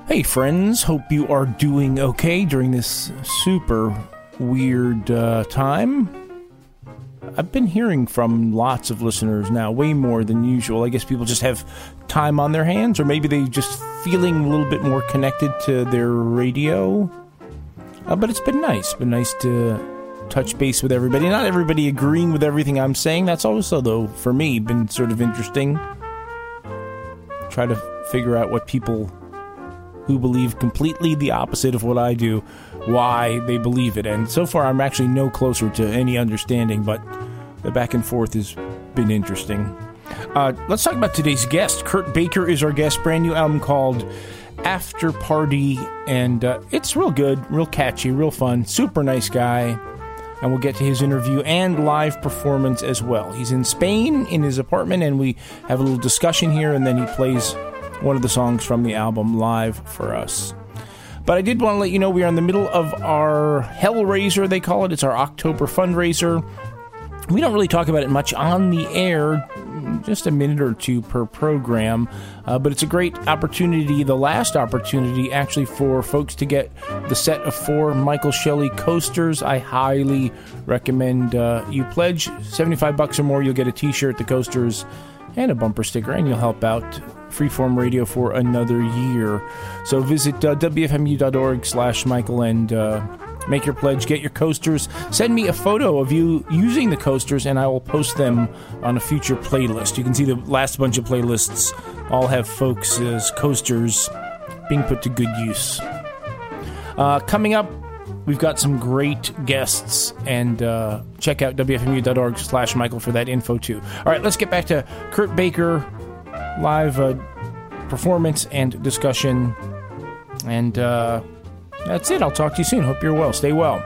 Hey friends, hope you are doing okay during this super weird time. I've been hearing from lots of listeners now, way more than usual. I guess people just have time on their hands, or maybe they just feeling a little bit more connected to their radio. But it's been nice. Been nice to touch base with everybody. Not everybody agreeing with everything I'm saying. That's also, though, for me, been sort of interesting. Try to figure out what people who believe completely the opposite of what I do, why they believe it. And so far, I'm actually no closer to any understanding, but the back and forth has been interesting. Let's talk about today's guest. Kurt Baker is our guest. Brand new album called After Party, and it's real good, real catchy, real fun. Super nice guy. And we'll get to his interview and live performance as well. He's in Spain in his apartment, and we have a little discussion here, and then he plays one of the songs from the album live for us. But I did want to let you know we are in the middle of our Hellraiser, they call it. It's our October fundraiser. We don't really talk about it much on the air, just a minute or two per program, but it's a great opportunity, the last opportunity actually, for folks to get the set of 4 Michael Shelley coasters. I highly recommend you pledge $75 or more. You'll get a t-shirt, the coasters, and a bumper sticker, and you'll help out Freeform Radio for another year. So visit wfmu.org/Michael and make your pledge, get your coasters. Send me a photo of you using the coasters, and I will post them on a future playlist. You can see the last bunch of playlists all have folks' coasters being put to good use. Coming up, we've got some great guests, and check out wfmu.org/Michael for that info too. All right, let's get back to Kurt Baker, live performance and discussion. And that's it. I'll talk to you soon. Hope you're well. Stay well.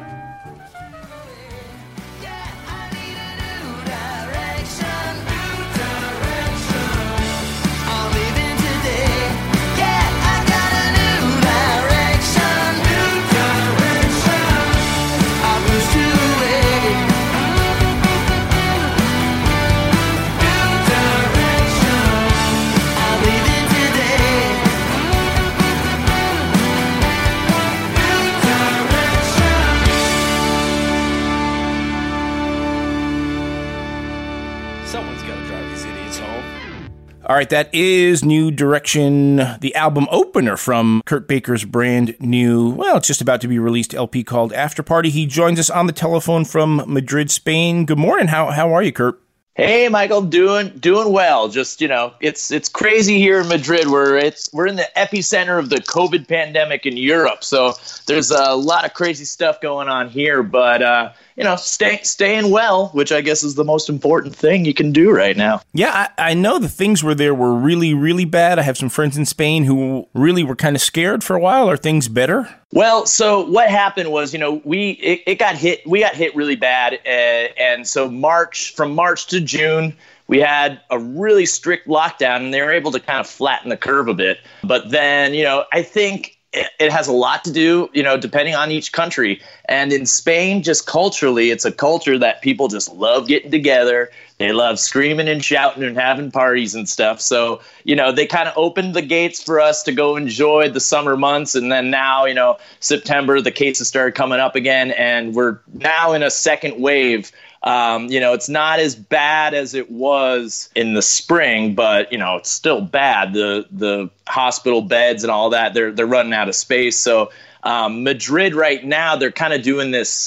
All right, that is New Direction, the album opener from Kurt Baker's brand new, well, it's just about to be released LP called After Party. He joins us on the telephone from Madrid, Spain. Good morning. How are you, Kurt? Hey, Michael, doing well. Just, it's crazy here in Madrid. We're in the epicenter of the COVID pandemic in Europe. So there's a lot of crazy stuff going on here, but staying well, which I guess is the most important thing you can do right now. Yeah, I know the things were really, really bad. I have some friends in Spain who really were kind of scared for a while. Are things better? Well, so what happened was, we got hit really bad. And so from March to June, we had a really strict lockdown, and they were able to kind of flatten the curve a bit. But then, I think it has a lot to do, depending on each country. And in Spain, just culturally, it's a culture that people just love getting together. They love screaming and shouting and having parties and stuff. So, they kind of opened the gates for us to go enjoy the summer months. And then now, September, the cases started coming up again, and we're now in a second wave. It's not as bad as it was in the spring, but, it's still bad. The hospital beds and all that, they're running out of space. So Madrid right now, they're kind of doing this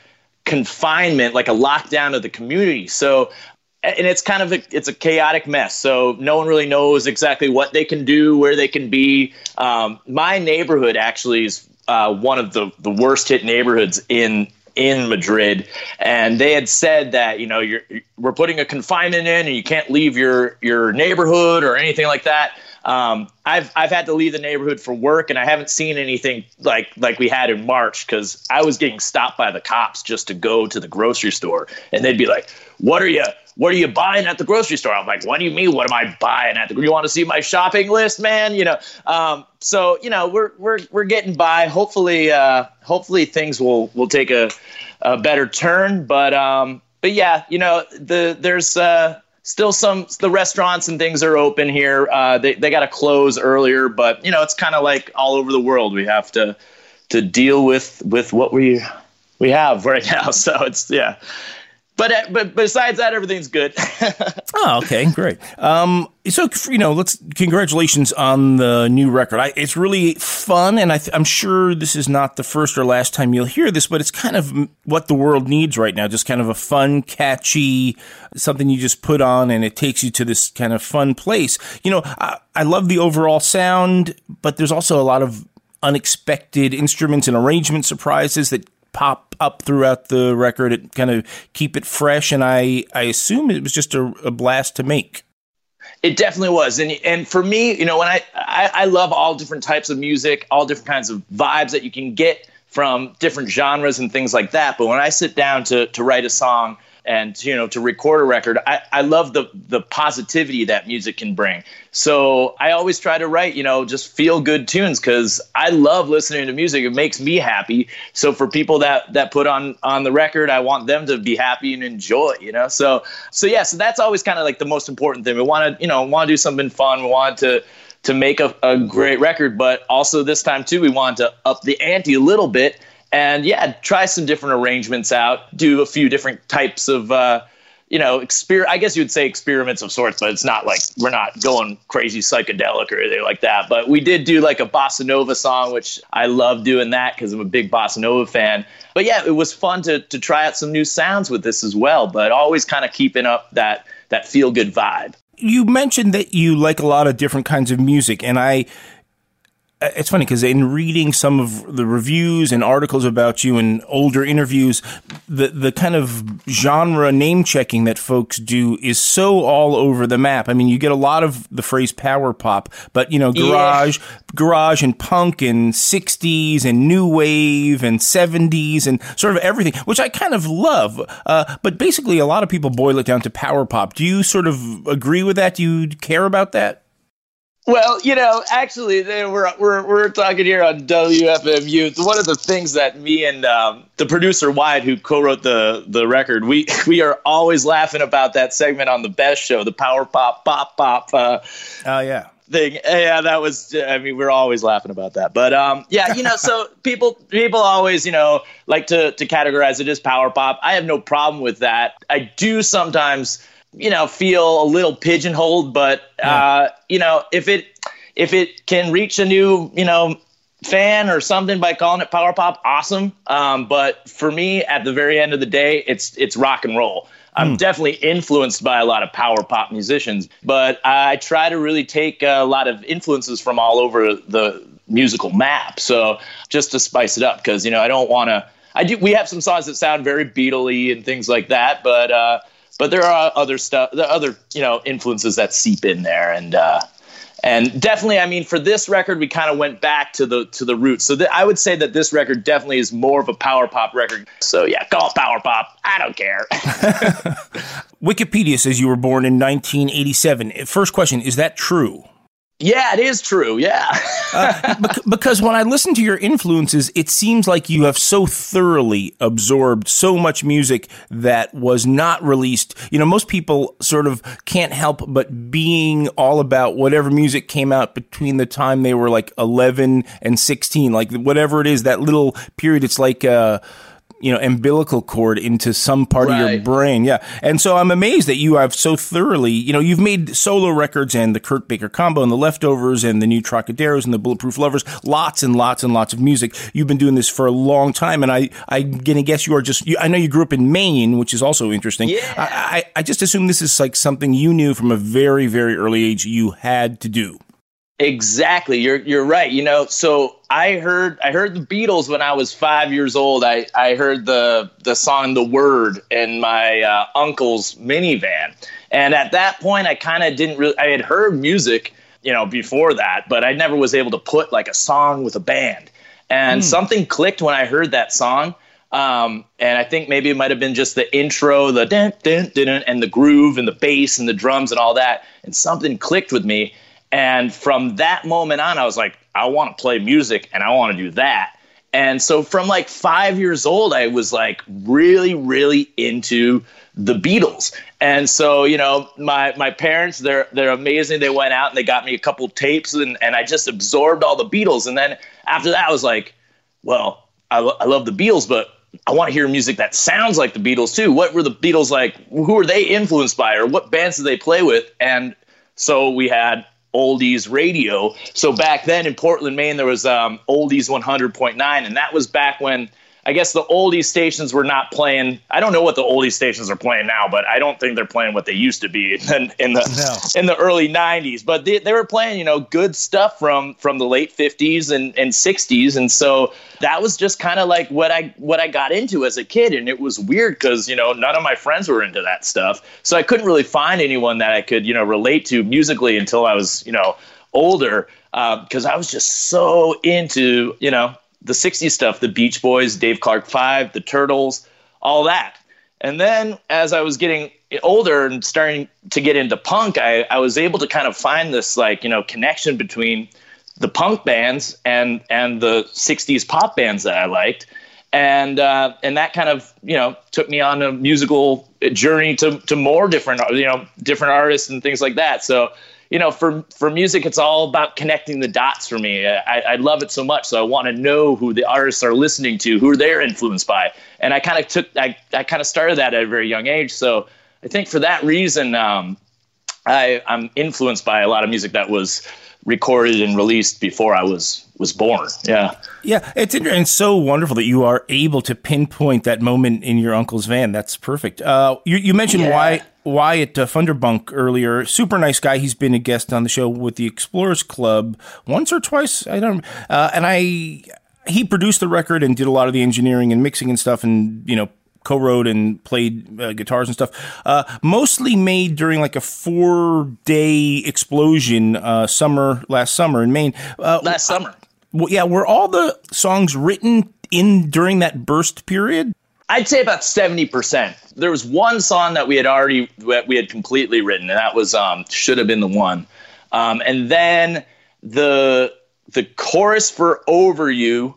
confinement, like a lockdown of the community. So, and it's kind of it's a chaotic mess. So no one really knows exactly what they can do, where they can be. My neighborhood actually is one of the worst hit neighborhoods in Madrid, and they had said that we're putting a confinement in, and you can't leave your neighborhood or anything like that. I've had to leave the neighborhood for work, and I haven't seen anything like we had in March, because I was getting stopped by the cops just to go to the grocery store, and they'd be like, "What are you buying at the grocery store?" I'm like, "What do you mean? What am I buying at you want to see my shopping list, man?" So we're getting by. Hopefully things will take a better turn. But yeah, there's still the restaurants and things are open here. They got to close earlier, but it's kind of like all over the world. We have to deal with what we have right now. So it's, yeah. But besides that, everything's good. Oh, okay, great. So congratulations on the new record. It's really fun, and I'm sure this is not the first or last time you'll hear this, but it's kind of what the world needs right now. Just kind of a fun, catchy, something you just put on, and it takes you to this kind of fun place. I love the overall sound, but there's also a lot of unexpected instruments and arrangement surprises that pop up throughout the record and kind of keep it fresh, and I assume it was just a blast to make. It definitely was, and for me, when I love all different types of music, all different kinds of vibes that you can get from different genres and things like that. But when I sit down to write a song and to record a record, I love the positivity that music can bring. So I always try to write, just feel good tunes, because I love listening to music. It makes me happy. So for people that put on the record, I want them to be happy and enjoy, So that's always kind of like the most important thing. We want to do something fun. We want to make a great record, but also this time too, we want to up the ante a little bit. And try some different arrangements out, do a few different types of, I guess you would say experiments of sorts, but it's not like we're not going crazy psychedelic or anything like that. But we did do like a bossa nova song, which I love doing that because I'm a big bossa nova fan. But it was fun to try out some new sounds with this as well, but always kind of keeping up that feel good vibe. You mentioned that you like a lot of different kinds of music, and it's funny because in reading some of the reviews and articles about you and older interviews, the kind of genre name checking that folks do is so all over the map. I mean, you get a lot of the phrase power pop, but garage and punk and 60s and new wave and 70s and sort of everything, which I kind of love. But basically, a lot of people boil it down to power pop. Do you sort of agree with that? Do you care about that? Well, actually, we're talking here on WFMU. One of the things that me and the producer Wyatt, who co-wrote the record, we are always laughing about that segment on the Best Show, the power pop thing. Yeah, that was. I mean, we're always laughing about that. But so people always like to categorize it as power pop. I have no problem with that. I do sometimes feel a little pigeonholed, but if it can reach a new fan or something by calling it power pop, awesome. But for me, at the very end of the day, it's rock and roll. I'm definitely influenced by a lot of power pop musicians, but I try to really take a lot of influences from all over the musical map. So just to spice it up, because I don't want to. We have some songs that sound very Beatle-y and things like that, but there are other influences that seep in there, and definitely, I mean, for this record, we kind of went back to the roots. So I would say that this record definitely is more of a power pop record. So call it power pop. I don't care. Wikipedia says you were born in 1987. First question: is that true? Yeah, it is true. Yeah. Because when I listen to your influences, it seems like you have so thoroughly absorbed so much music that was not released. Most people sort of can't help but being all about whatever music came out between the time they were like 11 and 16, like whatever it is, that little period. It's like umbilical cord into some part of your brain. Yeah. And so I'm amazed that you have so thoroughly, you've made solo records and the Kurt Baker Combo and the Leftovers and the new Trocaderos and the Bulletproof Lovers, lots and lots and lots of music. You've been doing this for a long time. And I'm going to guess you are I know you grew up in Maine, which is also interesting. Yeah. I just assume this is like something you knew from a very, very early age you had to do. Exactly. You're right. So I heard the Beatles when I was 5 years old. I heard the song "The Word" in my uncle's minivan, and at that point, I kind of didn't really. I had heard music, before that, but I never was able to put like a song with a band. And something clicked when I heard that song. And I think maybe it might have been just the intro, the dun, dun, dun, dun, and the groove and the bass and the drums and all that, and something clicked with me. And from that moment on, I was like, I want to play music and I want to do that. And so from like 5 years old, I was like really, really into the Beatles. And so, you know, my parents, they're amazing. They went out and they got me a couple tapes, and I just absorbed all the Beatles. And then after that, I was like, well, I love the Beatles, but I want to hear music that sounds like the Beatles too. What were the Beatles like? Who were they influenced by, or what bands did they play with? And so we had oldies radio. So back then in Portland, Maine, there was oldies 100.9, and that was back when I guess the oldies stations were not playing. I don't know what the oldies stations are playing now, but I don't think they're playing what they used to be in the early 90s. But they were playing, you know, good stuff from the late 50s and 60s. And so that was just kind of like what I got into as a kid. And it was weird because, you know, none of my friends were into that stuff. So I couldn't really find anyone that I could, you know, relate to musically until I was, you know, older, because I was just so into, you know, the 60s stuff, the Beach Boys, Dave Clark 5, the Turtles, all that. And then as I was getting older and starting to get into punk, I was able to kind of find this, like, you know, connection between the punk bands and the 60s pop bands that I liked. And that kind of, you know, took me on a musical journey to more different, you know, different artists and things like that. So, you know, for music, it's all about connecting the dots for me. I love it so much. So I want to know who the artists are listening to, who they're influenced by. And I kind of started that at a very young age. So I think for that reason, I'm influenced by a lot of music that was recorded and released before I was born. Yeah. Yeah. It's interesting and so wonderful that you are able to pinpoint that moment in your uncle's van. That's perfect. You mentioned Wyatt Funderbunk earlier. Super nice guy. He's been a guest on the show with the Explorers Club once or twice. I don't he produced the record and did a lot of the engineering and mixing and stuff, and, you know, co-wrote and played guitars and stuff, mostly made during like a 4-day explosion last summer in Maine. Last summer. Were all the songs written during that burst period? I'd say about 70%. There was one song that we had completely written, and that was Should Have Been the One. And then the chorus for Over You,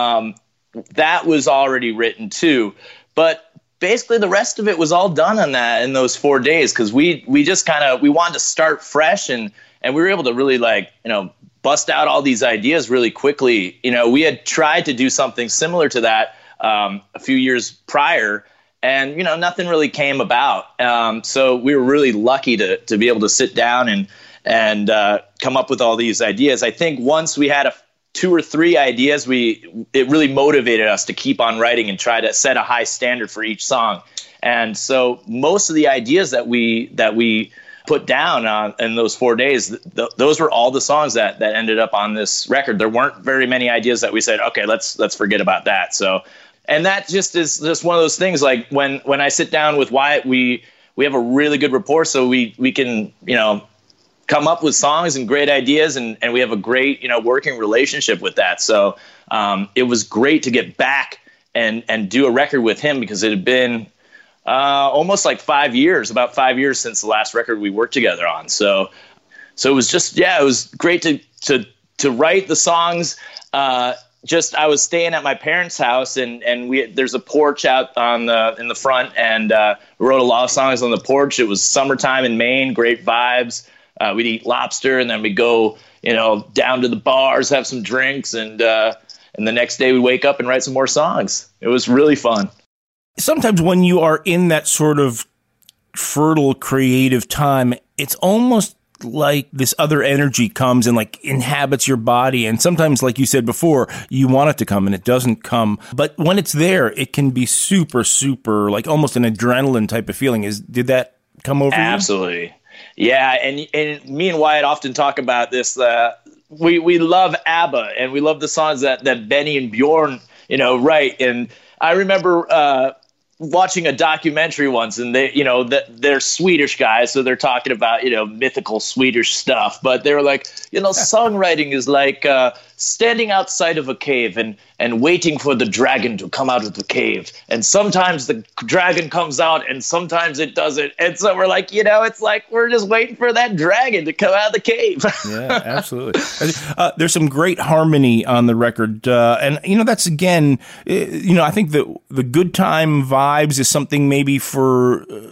that was already written too. But basically the rest of it was all done in those 4 days, because we just we wanted to start fresh, and we were able to really, like, you know, bust out all these ideas really quickly. You know, we had tried to do something similar to that a few years prior, and, you know, nothing really came about. So we were really lucky to be able to sit down and come up with all these ideas. I think once we had 2 or 3 ideas, it really motivated us to keep on writing and try to set a high standard for each song. And so most of the ideas that we put down in those 4 days, those were all the songs that ended up on this record. There weren't very many ideas that we said, okay, let's forget about that. So, and that just is just one of those things. Like when I sit down with Wyatt, we have a really good rapport, so we can, you know, come up with songs and great ideas, and we have a great, you know, working relationship with that. So it was great to get back and do a record with him, because it had been almost like 5 years, about 5 years since the last record we worked together on. So it was just, it was great to write the songs. I was staying at my parents' house, and there's a porch out in the front, and we wrote a lot of songs on the porch. It was summertime in Maine, great vibes. We'd eat lobster, and then we'd go, you know, down to the bars, have some drinks, and the next day we'd wake up and write some more songs. It was really fun. Sometimes when you are in that sort of fertile creative time, it's almost like this other energy comes and like inhabits your body. And sometimes, like you said before, you want it to come and it doesn't come. But when it's there, it can be super, super, like almost an adrenaline type of feeling. Did that come over you? Absolutely. Yeah, and me and Wyatt often talk about this. We love ABBA, and we love the songs that Benny and Bjorn, you know, write. And I remember watching a documentary once, and they, you know, they're Swedish guys, so they're talking about, you know, mythical Swedish stuff. But they're like, you know, songwriting is like standing outside of a cave and waiting for the dragon to come out of the cave. And sometimes the dragon comes out, and sometimes it doesn't. And so we're like, you know, it's like we're just waiting for that dragon to come out of the cave. Yeah, absolutely. There's some great harmony on the record. And, you know, that's, again, you know, I think the good time vibes is something maybe for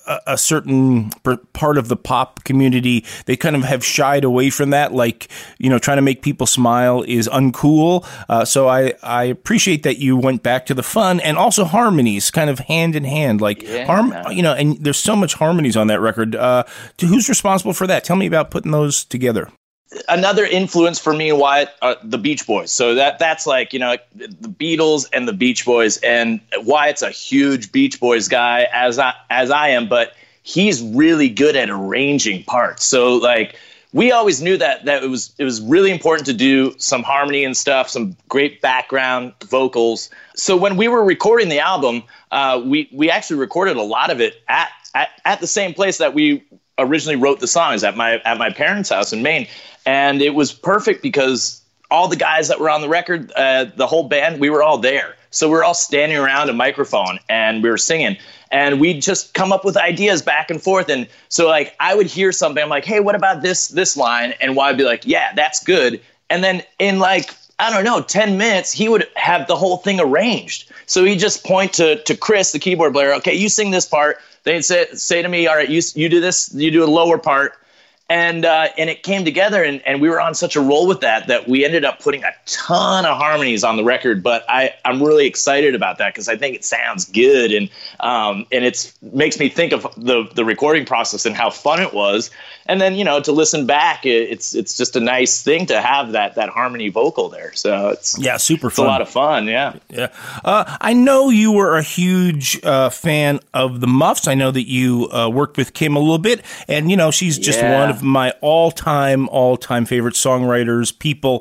a certain part of the pop community, they kind of have shied away from that. Like, trying to make people smile is uncool. So I appreciate that you went back to the fun and also harmonies kind of hand in hand, like and there's so much harmonies on that record. Who's responsible for that? Tell me about putting those together. Another influence for me and Wyatt, the Beach Boys. So that's like, the Beatles and the Beach Boys. And Wyatt's a huge Beach Boys guy, as I am, but he's really good at arranging parts. So like, we always knew that it was really important to do some harmony and stuff, some great background vocals. So when we were recording the album, we actually recorded a lot of it at the same place that we originally wrote the songs, at my parents' house in Maine. And it was perfect because all the guys that were on the record, the whole band, we were all there. So we were all standing around a microphone and we were singing. And we'd just come up with ideas back and forth. And so like I would hear something, I'm like, hey, what about this line? And Wyatt'd be like, yeah, that's good. And then in like, I don't know, 10 minutes, he would have the whole thing arranged. So he'd just point to Chris, the keyboard player, okay, you sing this part. They'd say to me, all right, you do this, you do a lower part. And it came together, and we were on such a roll with that we ended up putting a ton of harmonies on the record. But I'm really excited about that because I think it sounds good, and it makes me think of the recording process and how fun it was. And then to listen back, it's just a nice thing to have that harmony vocal there. So it's super fun. It's a lot of fun. Yeah. I know you were a huge fan of the Muffs. I know that you worked with Kim a little bit, and she's just one of my all-time favorite songwriters, people.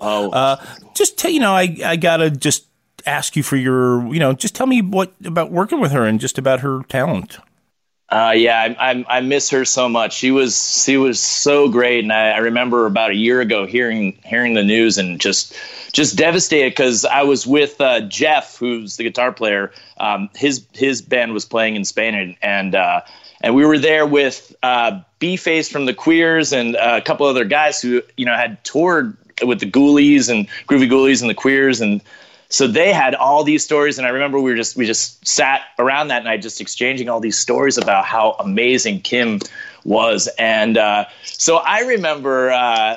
I gotta just ask you for your, just tell me what about working with her and just about her talent. I miss her so much. She was so great, and I remember about a year ago hearing the news and just devastated because I was with Jeff, who's the guitar player. His band was playing in Spain, and we were there with B-Face from the Queers and a couple other guys who had toured with the Ghoulies and Groovy Ghoulies and the Queers, and so they had all these stories. And I remember we just sat around that night just exchanging all these stories about how amazing Kim was. And so I remember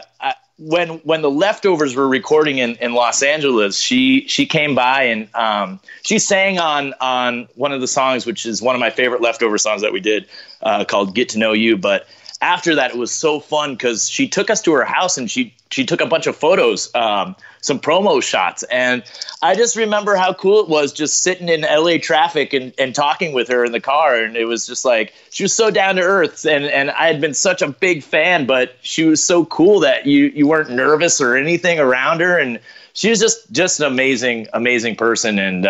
when the Leftovers were recording in Los Angeles, she came by and she sang on one of the songs, which is one of my favorite Leftover songs that we did, called Get to Know You. But after that, it was so fun because she took us to her house and she took a bunch of photos, some promo shots. And I just remember how cool it was just sitting in LA traffic and talking with her in the car. And it was just like, she was so down to earth. And I had been such a big fan, but she was so cool that you weren't nervous or anything around her. And she was just an amazing person. And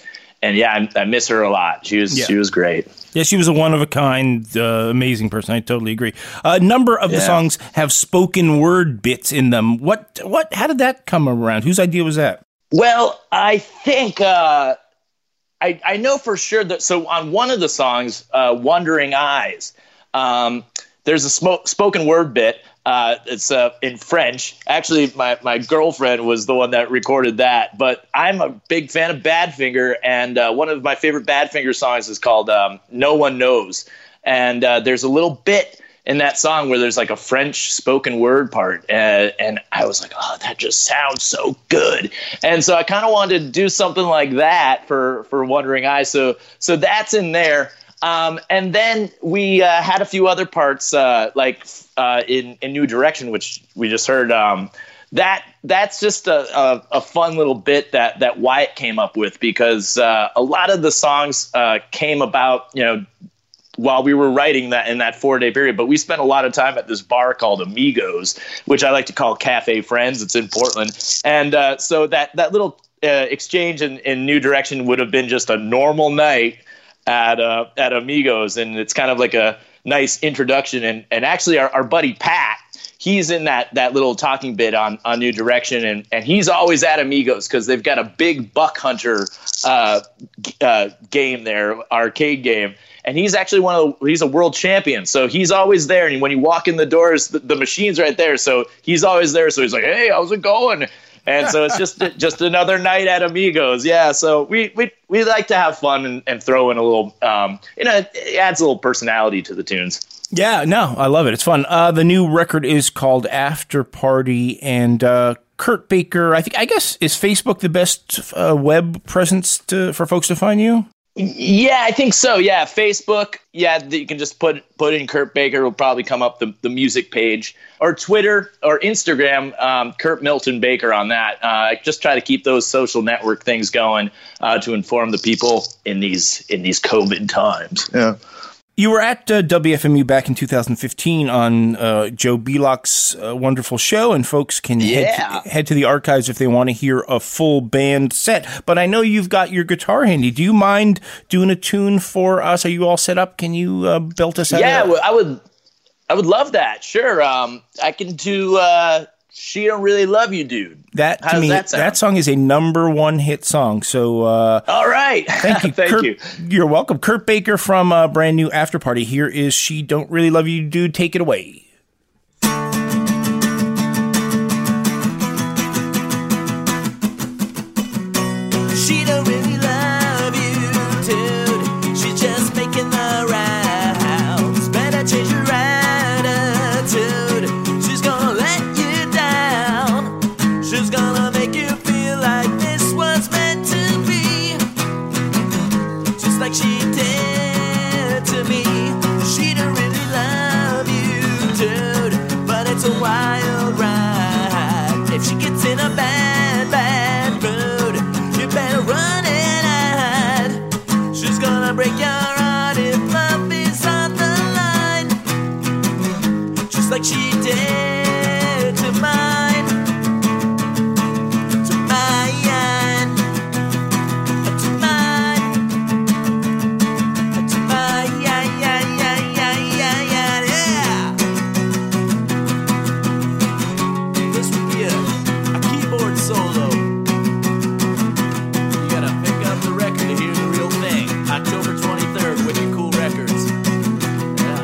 I miss her a lot. She was great. Yeah, she was a one-of-a-kind, amazing person. I totally agree. A number of the songs have spoken word bits in them. How did that come around? Whose idea was that? Well, I think I know for sure that. So on one of the songs, "Wandering Eyes," there's a spoken word bit. It's in French. Actually, my girlfriend was the one that recorded that. But I'm a big fan of Badfinger, and one of my favorite Badfinger songs is called "No One Knows." And there's a little bit in that song where there's like a French spoken word part, and I was like, oh, that just sounds so good. And so I kind of wanted to do something like that for Wandering Eyes. So that's in there. And then we had a few other parts, like in New Direction, which we just heard. That's just a fun little bit that Wyatt came up with because a lot of the songs came about, while we were writing that in that 4-day period. But we spent a lot of time at this bar called Amigos, which I like to call Cafe Friends. It's in Portland. And so that little exchange in New Direction would have been just a normal night at Amigos, and it's kind of like a nice introduction. And actually, our buddy Pat, he's in that little talking bit on New Direction, and he's always at Amigos because they've got a big Buck Hunter game there, arcade game. And he's actually he's a world champion. So he's always there. And when you walk in the doors, the machine's right there. So he's always there. So he's like, hey, how's it going? And so it's just another night at Amigos. Yeah. So we like to have fun and throw in a little, it adds a little personality to the tunes. Yeah, no, I love it. It's fun. The new record is called After Party, and Kurt Baker, I guess, is Facebook the best web presence for folks to find you? Yeah, I think so. Yeah, Facebook. Yeah, you can just put in Kurt Baker. Will probably come up the music page, or Twitter or Instagram. Kurt Milton Baker on that. I just try to keep those social network things going to inform the people in these COVID times. Yeah. You were at WFMU back in 2015 on Joe Belock's wonderful show, and folks can head to the archives if they want to hear a full band set. But I know you've got your guitar handy. Do you mind doing a tune for us? Are you all set up? Can you belt us out? Yeah, I would love that. Sure. I can do She Don't Really Love You, Dude. That to me, that song is a #1 hit song. So, all right. Thank you. Thank you. You're welcome. Kurt Baker from brand new After Party. Here is She Don't Really Love You, Dude. Take it away. She don't really love you, dude. She's just making the rounds. Better change your attitude. She's gonna let you down. She's gonna make you feel like this was meant to be, just like she did to me. She don't really love you, dude, but it's a wild ride. If she gets in a bad mood, you better run and hide. She's gonna break your heart if love is on the line, just like she did to mine. To mine. To mine. To mine. Yeah. This would be a keyboard solo. You gotta pick up the record to hear the real thing. October 23rd, Wicked Cool Records. Yeah.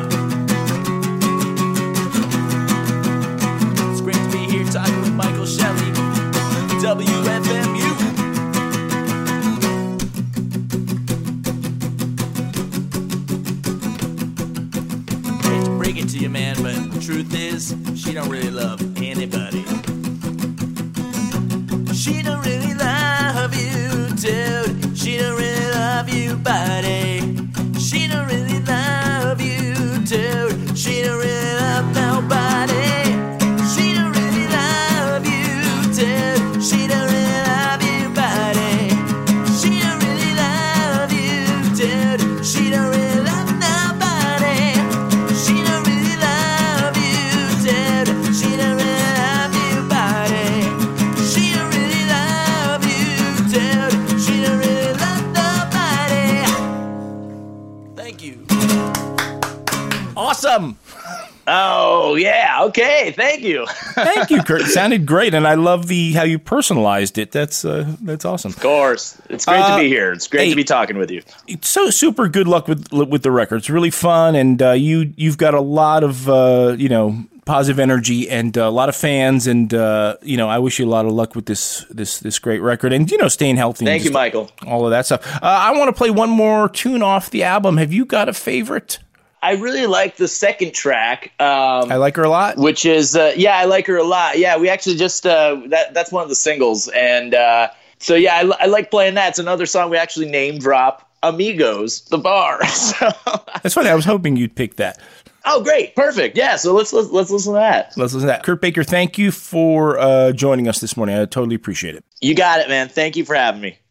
It's great to be here talking with Michael Shelley, WFMU. Hate to break it to you, man, but the truth is, she don't really love anybody. She don't really love you, dude. She don't really love you, buddy. She don't really love you, dude. She don't really love nobody. She don't really love you, dude. She don't really love you, buddy. She don't really love you, dude. She don't really love nobody. She don't really love you, dude. She don't really love you, buddy. She don't really love you, dude. She don't really love nobody. Thank you. Awesome. Oh, yeah. Okay. Thank you. Thank you, Kurt. It sounded great, and I love how you personalized it. That's awesome. Of course. It's great to be here. It's great to be talking with you. It's so super good luck with the record. It's really fun, and you've got a lot of positive energy and a lot of fans, and I wish you a lot of luck with this great record, and staying healthy. Thank you, Michael. All of that stuff. I want to play one more tune off the album. Have you got a favorite? I really like the second track. I like her a lot. Which is, I like her a lot. Yeah, we actually just, that's one of the singles. And so, yeah, I like playing that. It's another song we actually name drop, Amigos, the bar. So, that's funny. I was hoping you'd pick that. Oh, great. Perfect. Yeah, so let's listen to that. Let's listen to that. Kurt Baker, thank you for joining us this morning. I totally appreciate it. You got it, man. Thank you for having me.